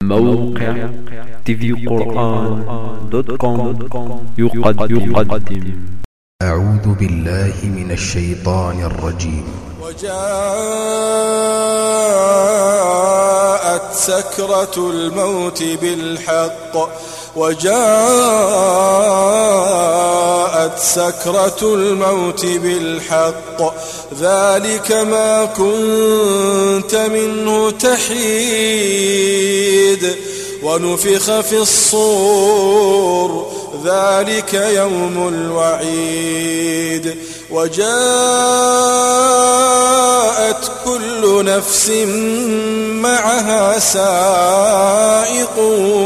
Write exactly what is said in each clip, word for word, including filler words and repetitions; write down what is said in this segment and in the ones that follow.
موقع تي في قرآن دوت كوم يقدم. أعوذ بالله من الشيطان الرجيم. وجاءت سكرة الموت بالحق وجاءت سكرة الموت بالحق ذلك ما كنت منه تحيد ونفخ في الصور ذلك يوم الوعيد وجاءت كل نفس معها سائق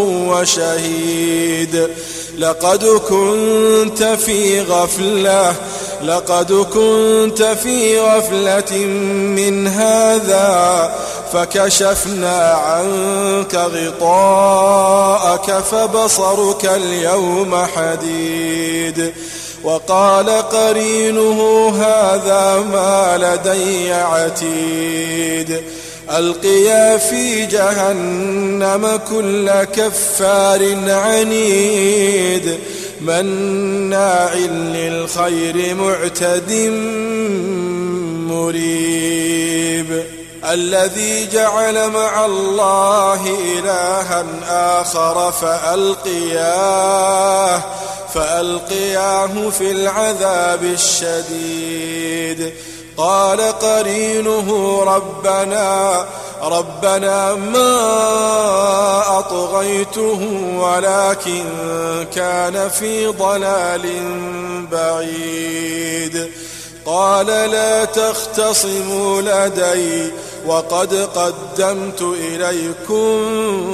وشهيد لقد كنت في غفلة لقد كنت في غفلة من هذا فكشفنا عنك غطاءك فبصرك اليوم حديد وقال قرينه هذا ما لدي عتيد ألقيا في جهنم كل كفار عنيد مناع للخير معتد مريب الذي جعل مع الله إلها آخر فألقياه فألقياه في العذاب الشديد قال قرينه ربنا ربنا ما أطغيته ولكن كان في ضلال بعيد قال لا تختصموا لدي وقد قدمت إليكم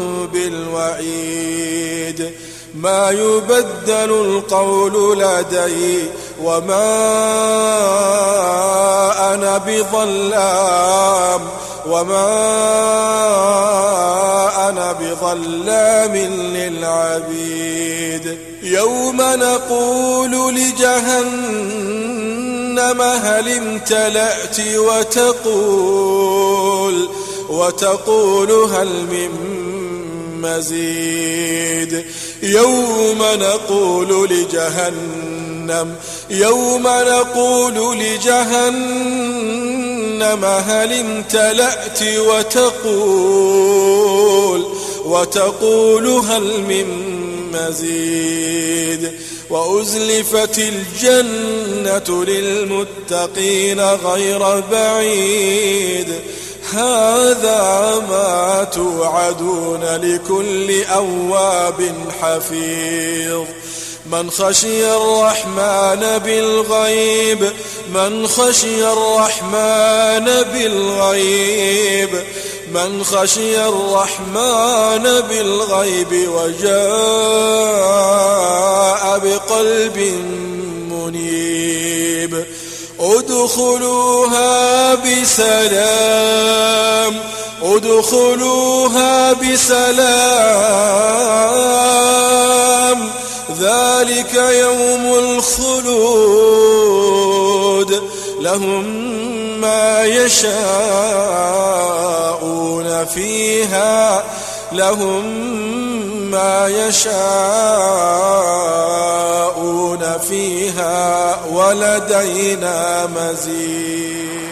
بالوعيد ما يبدل القول لدي وما أنا بظلام وما أنا بظلام للعبيد يوم نقول لجهنم هل امتلأت وتقول وتقول هل من مزيد يوم نقول لجهنم يوم نقول لجهنم هل امتلأت وتقول وتقول هل من مزيد وأزلفت الجنة للمتقين غير بعيد هذا ما توعدون لكل أواب حفيظ من خشي الرحمن بالغيب من خشي الرحمن بالغيب من خشي الرحمن بالغيب وجاء بقلب منيب ادخلوها بسلام ادخلوها بسلام ذلك يوم الخلود لهم ما يشاءون فيها لهم ما يشاءون فيها ولدينا مزيد.